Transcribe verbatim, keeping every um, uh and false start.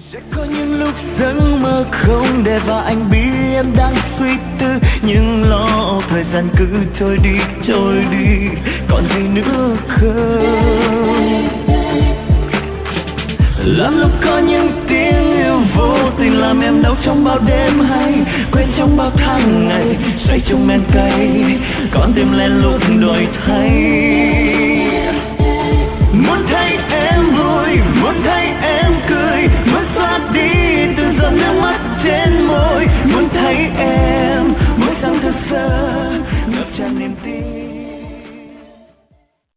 Sẽ có những lúc giấc mơ không để và anh biết em đang suy tư, nhưng lo thời gian cứ trôi đi trôi đi, còn gì nữa không? Lắm lúc có những tiếng yêu vô tình làm em đau trong bao đêm hay quên trong bao tháng ngày, say trong men cay con tim lén lút đổi thay.